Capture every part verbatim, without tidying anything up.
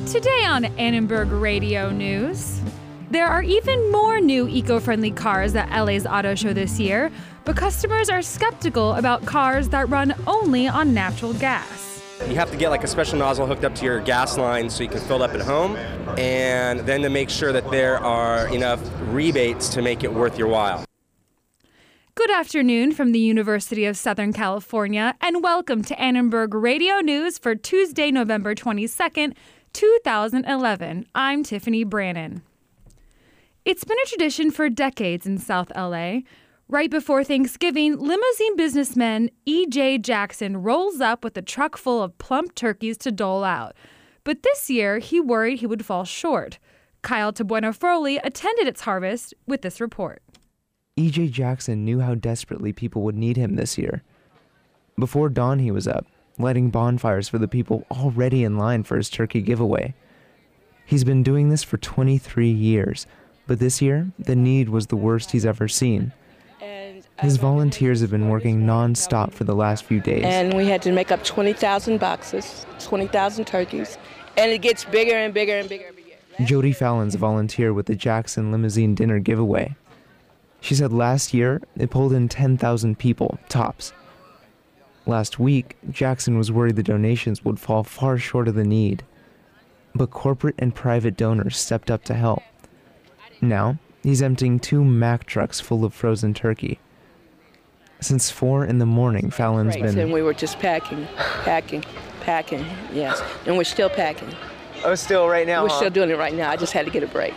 Today on Annenberg Radio News, there are even more new eco-friendly cars at L A's auto show this year, but customers are skeptical about cars that run only on natural gas. You have to get like a special nozzle hooked up to your gas line so you can fill it up at home, and then to make sure that there are enough rebates to make it worth your while. Good afternoon from the University of Southern California, and welcome to Annenberg Radio News for Tuesday, November twenty-second, two thousand eleven. I'm Tiffany Brannon. It's been a tradition for decades in South L A. Right before Thanksgiving, limousine businessman E J Jackson rolls up with a truck full of plump turkeys to dole out. But this year, he worried he would fall short. Kyle Tabuena-Froley attended its harvest with this report. E J Jackson knew how desperately people would need him this year. Before dawn, he was up, lighting bonfires for the people already in line for his turkey giveaway. He's been doing this for twenty-three years, but this year, the need was the worst he's ever seen. His volunteers have been working non-stop for the last few days. And we had to make up twenty thousand boxes, twenty thousand turkeys, and it gets bigger and bigger and bigger every year. Jody Fallon's a volunteer with the Jackson Limousine Dinner Giveaway. She said last year, it pulled in ten thousand people, tops. Last week, Jackson was worried the donations would fall far short of the need. But corporate and private donors stepped up to help. Now, he's emptying two Mack trucks full of frozen turkey. Since four in the morning, Fallon's right. been... And we were just packing, packing, packing, yes. And we're still packing. Oh, still right now, We're huh? still doing it right now. I just had to get a break.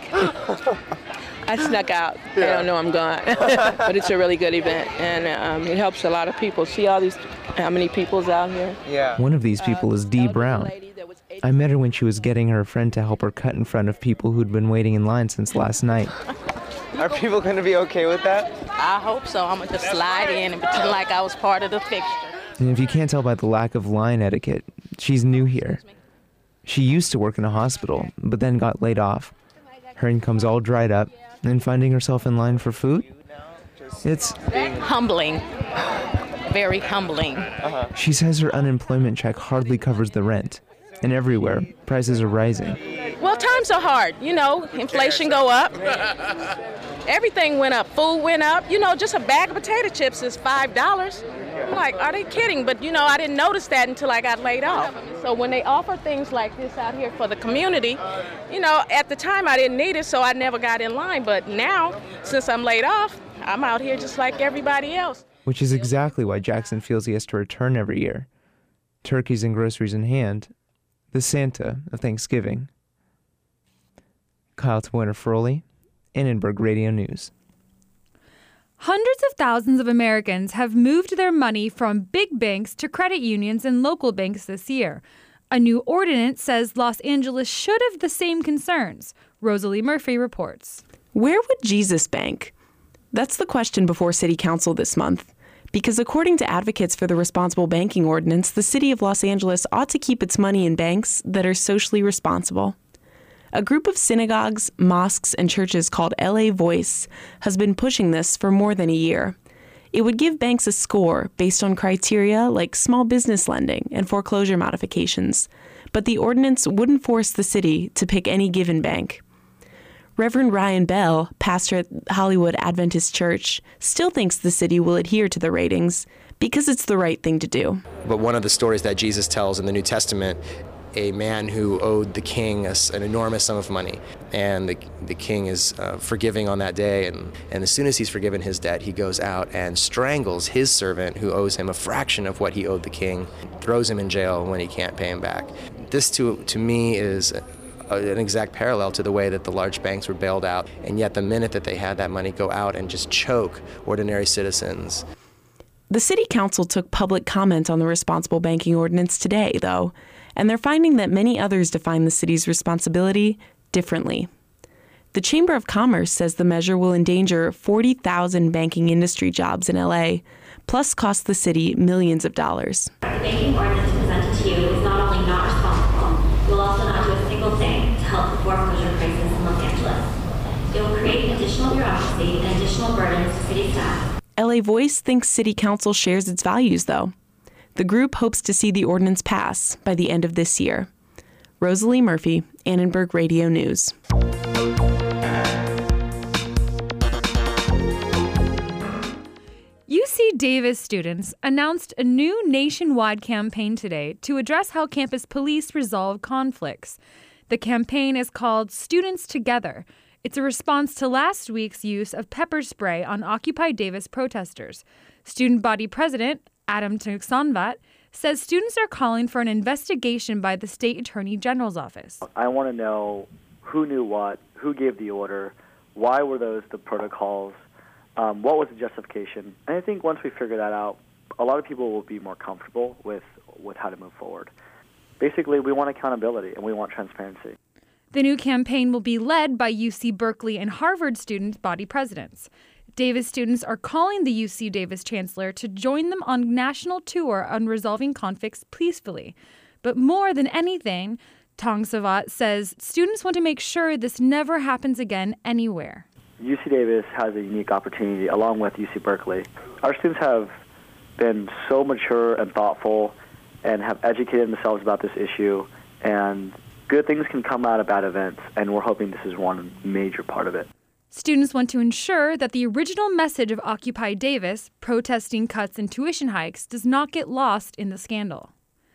I snuck out. Yeah. I don't know I'm gone. But it's a really good event, and um, it helps a lot of people. See all these, how many people's out here? Yeah. One of these people is Dee Brown. I met her when she was getting her friend to help her cut in front of people who'd been waiting in line since last night. Are people going to be okay with that? I hope so. I'm going to just slide in and pretend like I was part of the fixture. And if you can't tell by the lack of line etiquette, she's new here. She used to work in a hospital, but then got laid off. Her income's all dried up, and finding herself in line for food? It's humbling. Very humbling. Uh-huh. She says her unemployment check hardly covers the rent, and everywhere, prices are rising. Well, times are hard. You know, inflation go up. Everything went up. Food went up. You know, just a bag of potato chips is five dollars. I'm like, are they kidding? But, you know, I didn't notice that until I got laid off. So when they offer things like this out here for the community, you know, at the time I didn't need it, so I never got in line. But now, since I'm laid off, I'm out here just like everybody else. Which is exactly why Jackson feels he has to return every year. Turkeys and groceries in hand, the Santa of Thanksgiving. Kyle Tabuena-Froley, Annenberg Radio News. Hundreds of thousands of Americans have moved their money from big banks to credit unions and local banks this year. A new ordinance says Los Angeles should have the same concerns. Rosalie Murphy reports. Where would Jesus bank? That's the question before City Council this month. Because according to advocates for the Responsible Banking Ordinance, the city of Los Angeles ought to keep its money in banks that are socially responsible. A group of synagogues, mosques, and churches called L A Voice has been pushing this for more than a year. It would give banks a score based on criteria like small business lending and foreclosure modifications, but the ordinance wouldn't force the city to pick any given bank. Reverend Ryan Bell, pastor at Hollywood Adventist Church, still thinks the city will adhere to the ratings because it's the right thing to do. But one of the stories that Jesus tells in the New Testament, a man who owed the king a, an enormous sum of money, and the, the king is uh, forgiving on that day, and, and as soon as he's forgiven his debt, he goes out and strangles his servant who owes him a fraction of what he owed the king, throws him in jail when he can't pay him back. This, to, to me, is a, an exact parallel to the way that the large banks were bailed out, and yet the minute that they had that money, go out and just choke ordinary citizens. The City Council took public comment on the Responsible Banking Ordinance today, though, and they're finding that many others define the city's responsibility differently. The Chamber of Commerce says the measure will endanger forty thousand banking industry jobs in L A, plus cost the city millions of dollars. The banking ordinance presented to you is not only not responsible, it will also not do a single thing to help the foreclosure crisis in Los Angeles. It will create additional bureaucracy and additional burdens to city staff. L A Voice thinks City Council shares its values, though. The group hopes to see the ordinance pass by the end of this year. Rosalie Murphy, Annenberg Radio News. U C Davis students announced a new nationwide campaign today to address how campus police resolve conflicts. The campaign is called Students Together. It's a response to last week's use of pepper spray on Occupy Davis protesters. Student body president Adam Tuxonvat says students are calling for an investigation by the state attorney general's office. I want to know who knew what, who gave the order, why were those the protocols, um, what was the justification. And I think once we figure that out, a lot of people will be more comfortable with, with how to move forward. Basically, we want accountability and we want transparency. The new campaign will be led by U C Berkeley and Harvard student body presidents. Davis students are calling the U C Davis chancellor to join them on a national tour on resolving conflicts peacefully. But more than anything, Tong Savat says students want to make sure this never happens again anywhere. U C Davis has a unique opportunity along with U C Berkeley. Our students have been so mature and thoughtful and have educated themselves about this issue, and good things can come out of bad events, and we're hoping this is one major part of it. Students want to ensure that the original message of Occupy Davis, protesting cuts and tuition hikes, does not get lost in the scandal.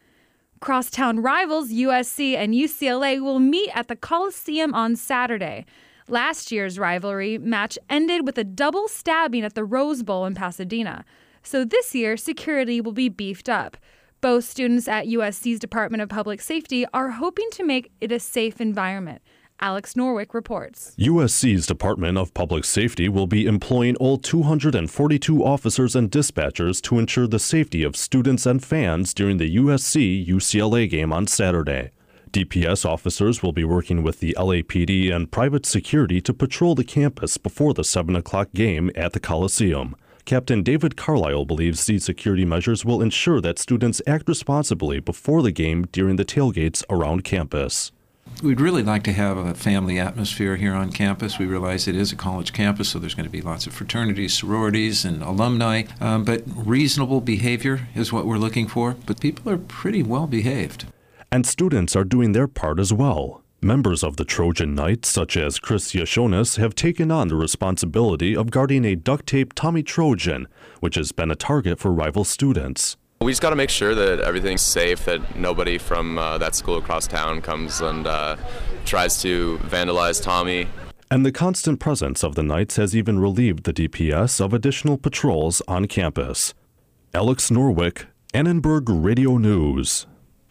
Crosstown rivals U S C and U C L A will meet at the Coliseum on Saturday. Last year's rivalry match ended with a double stabbing at the Rose Bowl in Pasadena. So this year, security will be beefed up. Both students at U S C's Department of Public Safety are hoping to make it a safe environment. Alex Norwick reports. U S C's Department of Public Safety will be employing all two hundred forty-two officers and dispatchers to ensure the safety of students and fans during the U S C U C L A game on Saturday. D P S officers will be working with the L A P D and private security to patrol the campus before the seven o'clock game at the Coliseum. Captain David Carlisle believes these security measures will ensure that students act responsibly before the game during the tailgates around campus. We'd really like to have a family atmosphere here on campus. We realize it is a college campus, so there's going to be lots of fraternities, sororities, and alumni. Um, but reasonable behavior is what we're looking for. But people are pretty well behaved. And students are doing their part as well. Members of the Trojan Knights, such as Chris Yashonis, have taken on the responsibility of guarding a duct-tape Tommy Trojan, which has been a target for rival students. We just got to make sure that everything's safe, that nobody from uh, that school across town comes and uh, tries to vandalize Tommy. And the constant presence of the Knights has even relieved the D P S of additional patrols on campus. Alex Norwick, Annenberg Radio News.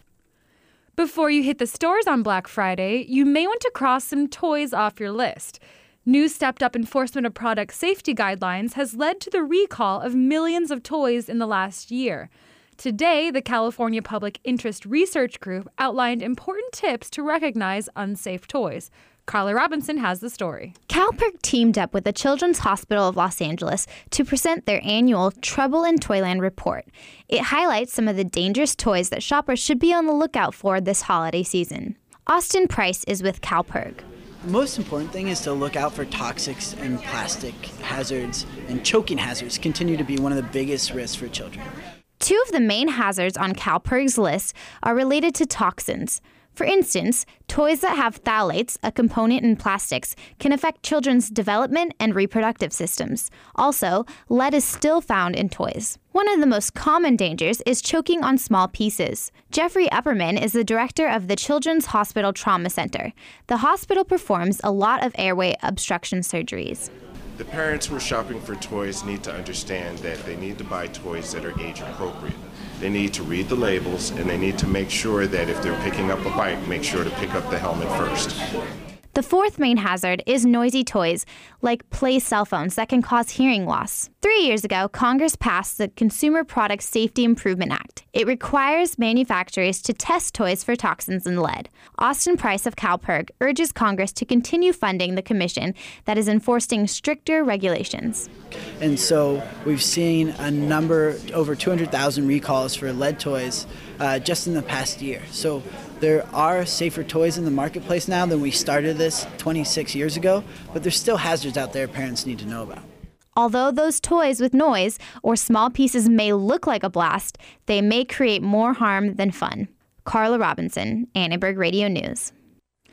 Before you hit the stores on Black Friday, you may want to cross some toys off your list. New stepped-up enforcement of product safety guidelines has led to the recall of millions of toys in the last year. Today, the California Public Interest Research Group outlined important tips to recognize unsafe toys. Carla Robinson has the story. CalPERC teamed up with the Children's Hospital of Los Angeles to present their annual Trouble in Toyland report. It highlights some of the dangerous toys that shoppers should be on the lookout for this holiday season. Austin Price is with CalPERC. The most important thing is to look out for toxics and plastic hazards, and choking hazards continue to be one of the biggest risks for children. Two of the main hazards on CalPERC's list are related to toxins. For instance, toys that have phthalates, a component in plastics, can affect children's development and reproductive systems. Also, lead is still found in toys. One of the most common dangers is choking on small pieces. Jeffrey Upperman is the director of the Children's Hospital Trauma Center. The hospital performs a lot of airway obstruction surgeries. The parents who are shopping for toys need to understand that they need to buy toys that are age appropriate. They need to read the labels, and they need to make sure that if they're picking up a bike, make sure to pick up the helmet first. The fourth main hazard is noisy toys, like play cell phones that can cause hearing loss. Three years ago, Congress passed the Consumer Product Safety Improvement Act. It requires manufacturers to test toys for toxins and lead. Austin Price of CalPERC urges Congress to continue funding the commission that is enforcing stricter regulations. And so we've seen a number, over two hundred thousand recalls for lead toys uh, just in the past year. So there are safer toys in the marketplace now than we started this twenty-six years ago, but there's still hazards out there parents need to know about. Although those toys with noise or small pieces may look like a blast, they may create more harm than fun. Carla Robinson, Annenberg Radio News.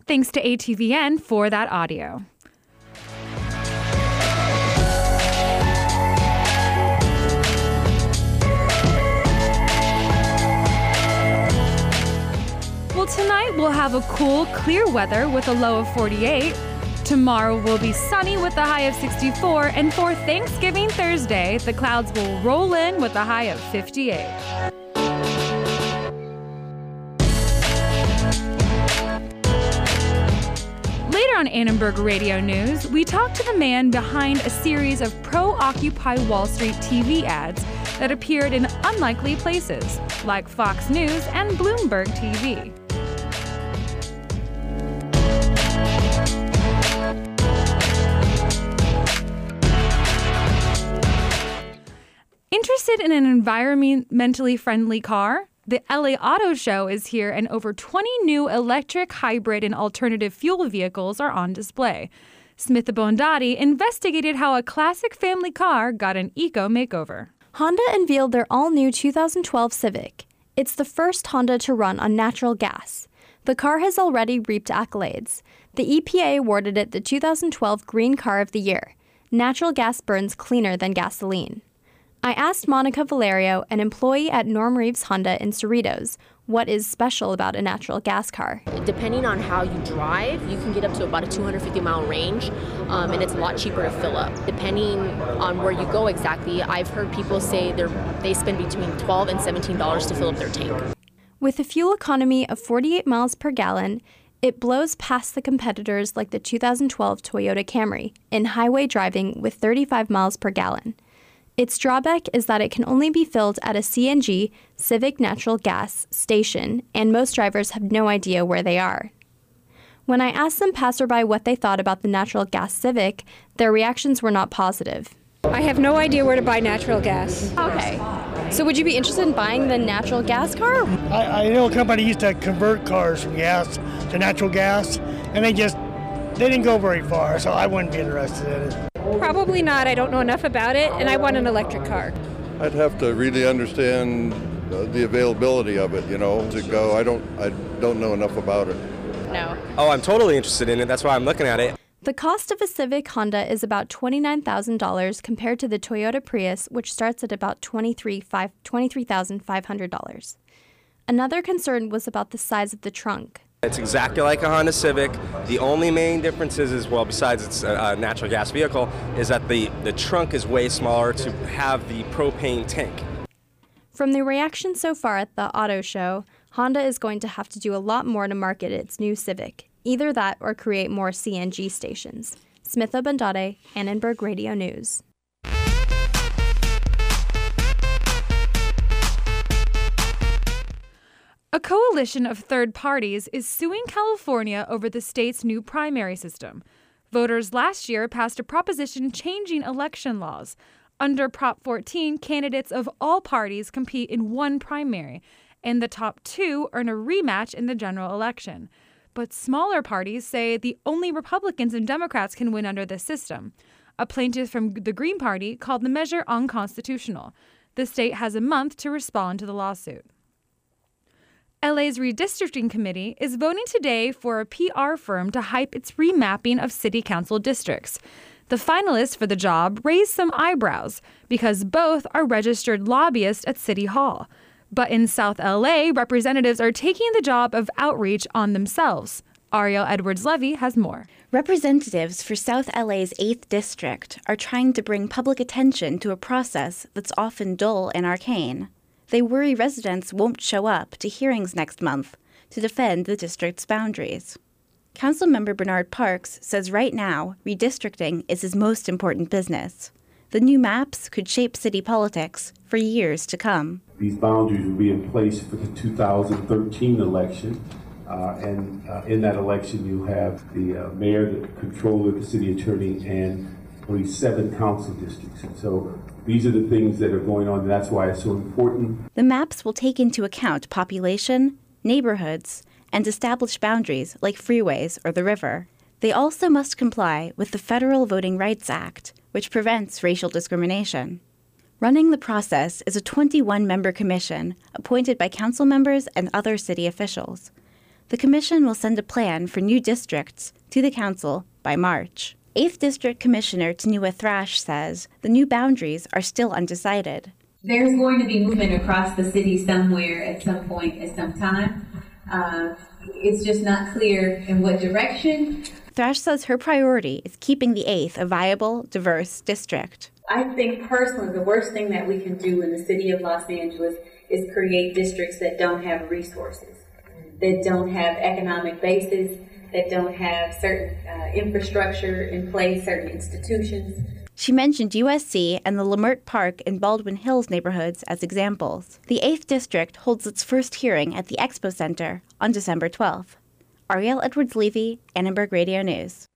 Thanks to A T V N for that audio. Well, tonight we'll have a cool, clear weather with a low of forty-eight. Tomorrow will be sunny with a high of sixty-four. And for Thanksgiving Thursday, the clouds will roll in with a high of fifty-eight. Later on Annenberg Radio News, we talk to the man behind a series of pro-Occupy Wall Street T V ads that appeared in unlikely places, like Fox News and Bloomberg T V. Interested in an environmentally friendly car? The L A Auto Show is here, and over twenty new electric, hybrid, and alternative fuel vehicles are on display. Smitha Bondadi investigated how a classic family car got an eco makeover. Honda unveiled their all-new two thousand twelve Civic. It's the first Honda to run on natural gas. The car has already reaped accolades. The E P A awarded it the two thousand twelve Green Car of the Year. Natural gas burns cleaner than gasoline. I asked Monica Valerio, an employee at Norm Reeves Honda in Cerritos, what is special about a natural gas car. Depending on how you drive, you can get up to about a two hundred fifty mile range, um, and it's a lot cheaper to fill up. Depending on where you go exactly, I've heard people say they they spend between twelve dollars and seventeen dollars to fill up their tank. With a fuel economy of forty-eight miles per gallon, it blows past the competitors like the two thousand twelve Toyota Camry in highway driving with thirty-five miles per gallon. Its drawback is that it can only be filled at a C N G, Civic Natural Gas, station, and most drivers have no idea where they are. When I asked some passerby what they thought about the natural gas Civic, their reactions were not positive. I have no idea where to buy natural gas. Okay. So would you be interested in buying the natural gas car? I, I know a company used to convert cars from gas to natural gas, and they just, they didn't go very far, so I wouldn't be interested in it. Probably not. I don't know enough about it, and I want an electric car. I'd have to really understand uh, the availability of it, you know, to go. I don't, I don't know enough about it. No. Oh, I'm totally interested in it. That's why I'm looking at it. The cost of a Civic Honda is about twenty-nine thousand dollars compared to the Toyota Prius, which starts at about twenty-three thousand five hundred dollars. Another concern was about the size of the trunk. It's exactly like a Honda Civic. The only main difference is, is well, besides it's a, a natural gas vehicle, is that the, the trunk is way smaller to have the propane tank. From the reaction so far at the auto show, Honda is going to have to do a lot more to market its new Civic. Either that or create more C N G stations. Smitha Bandade, Annenberg Radio News. A coalition of third parties is suing California over the state's new primary system. Voters last year passed a proposition changing election laws. Under Prop fourteen, candidates of all parties compete in one primary, and the top two earn a rematch in the general election. But smaller parties say the only Republicans and Democrats can win under this system. A plaintiff from the Green Party called the measure unconstitutional. The state has a month to respond to the lawsuit. L A's redistricting committee is voting today for a P R firm to hype its remapping of city council districts. The finalists for the job raised some eyebrows because both are registered lobbyists at City Hall. But in South L A, representatives are taking the job of outreach on themselves. Ariel Edwards-Levy has more. Representatives for South L A's eighth District are trying to bring public attention to a process that's often dull and arcane. They worry residents won't show up to hearings next month to defend the district's boundaries. Councilmember Bernard Parks says right now, redistricting is his most important business. The new maps could shape city politics for years to come. These boundaries will be in place for the two thousand thirteen election. Uh, and uh, in that election, you have the uh, mayor, the controller, the city attorney, and only seven council districts. And so these are the things that are going on, and that's why it's so important. The maps will take into account population, neighborhoods, and establish boundaries like freeways or the river. They also must comply with the Federal Voting Rights Act, which prevents racial discrimination. Running the process is a twenty-one member commission appointed by council members and other city officials. The commission will send a plan for new districts to the council by March. eighth District Commissioner Tanua Thrash says the new boundaries are still undecided. There's going to be movement across the city somewhere at some point at some time. Uh, it's just not clear in what direction. Thrash says her priority is keeping the eighth a viable, diverse district. I think personally the worst thing that we can do in the city of Los Angeles is create districts that don't have resources, that don't have economic bases, that don't have certain uh, infrastructure in place, certain institutions. She mentioned U S C and the Leimert Park and Baldwin Hills neighborhoods as examples. The eighth District holds its first hearing at the Expo Center on December twelfth. Ariel Edwards-Levy, Annenberg Radio News.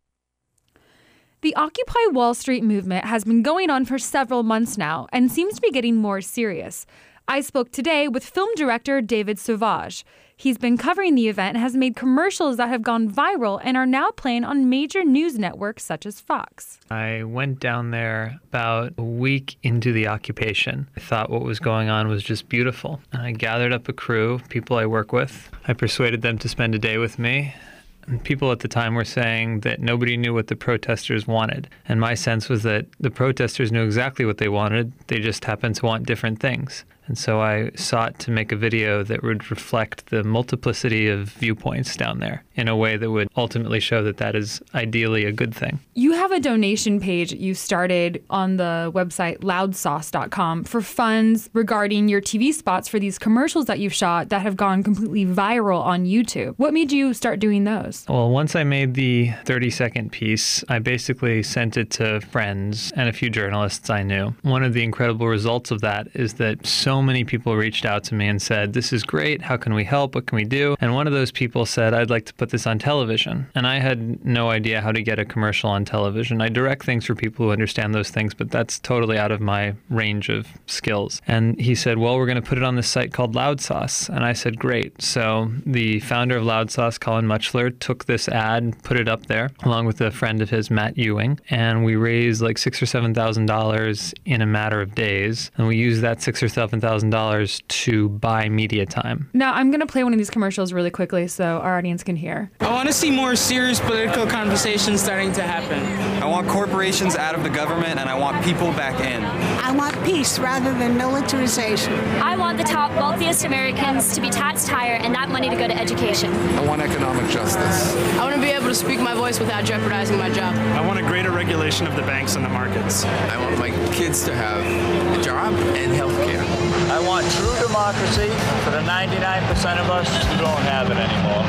The Occupy Wall Street movement has been going on for several months now and seems to be getting more serious. I spoke today with film director David Sauvage. He's been covering the event and has made commercials that have gone viral and are now playing on major news networks such as Fox. I went down there about a week into the occupation. I thought what was going on was just beautiful. I gathered up a crew, people I work with. I persuaded them to spend a day with me. And people at the time were saying that nobody knew what the protesters wanted. And my sense was that the protesters knew exactly what they wanted. They just happened to want different things. And so I sought to make a video that would reflect the multiplicity of viewpoints down there in a way that would ultimately show that that is ideally a good thing. You have a donation page you started on the website loud sauce dot com for funds regarding your T V spots for these commercials that you've shot that have gone completely viral on YouTube. What made you start doing those? Well, once I made the thirty second piece, I basically sent it to friends and a few journalists I knew. One of the incredible results of that is that so many people reached out to me and said, "This is great. How can we help? What can we do?" And one of those people said, "I'd like to put this on television." And I had no idea how to get a commercial on television. I direct things for people who understand those things, but that's totally out of my range of skills. And he said, "Well, we're going to put it on this site called Loud Sauce." And I said, "Great." So the founder of Loud Sauce, Colin Muchler, took this ad and put it up there, along with a friend of his, Matt Ewing. And we raised like six or seven thousand dollars in a matter of days. And we used that six or seven thousand dollars to buy media time. Now, I'm going to play one of these commercials really quickly so our audience can hear. I want to see more serious political conversations starting to happen. I want corporations out of the government, and I want people back in. I want peace rather than militarization. I want the top wealthiest Americans to be taxed higher and that money to go to education. I want economic justice. I want to be able to speak my voice without jeopardizing my job. I want a greater regulation of the banks and the markets. I want my kids to have a job and health care. I want true democracy for the ninety-nine percent of us who don't have it anymore.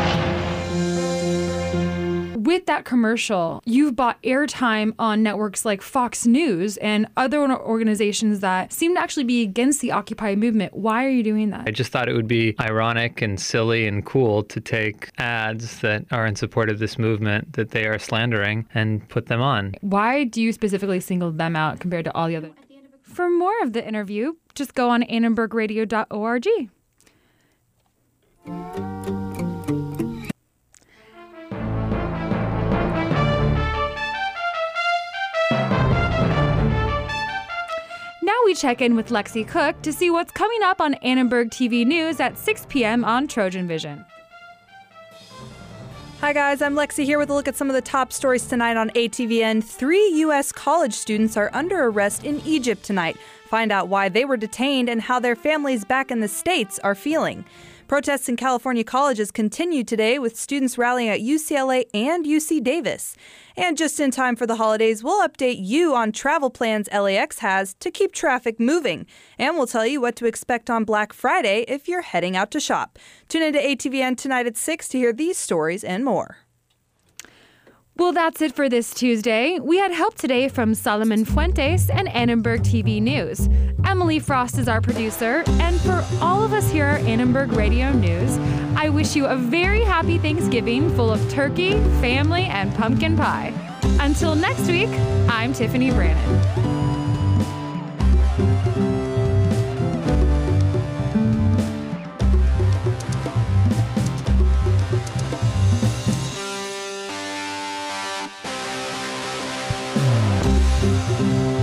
With that commercial, you've bought airtime on networks like Fox News and other organizations that seem to actually be against the Occupy movement. Why are you doing that? I just thought it would be ironic and silly and cool to take ads that are in support of this movement that they are slandering and put them on. Why do you specifically single them out compared to all the other? For more of the interview, just go on annenberg radio dot org. Now we check in with Lexi Cook to see what's coming up on Annenberg T V News at six p.m. on Trojan Vision. Hi guys, I'm Lexi here with a look at some of the top stories tonight on A T V N. Three U S college students are under arrest in Egypt tonight. Find out why they were detained and how their families back in the States are feeling. Protests in California colleges continue today with students rallying at U C L A and U C Davis. And just in time for the holidays, we'll update you on travel plans L A X has to keep traffic moving. And we'll tell you what to expect on Black Friday if you're heading out to shop. Tune into A T V N tonight at six to hear these stories and more. Well, that's it for this Tuesday. We had help today from Solomon Fuentes and Annenberg T V News. Emily Frost is our producer, and for all of us here at Annenberg Radio News, I wish you a very happy Thanksgiving full of turkey, family, and pumpkin pie. Until next week, I'm Tiffany Brannon. Thank you.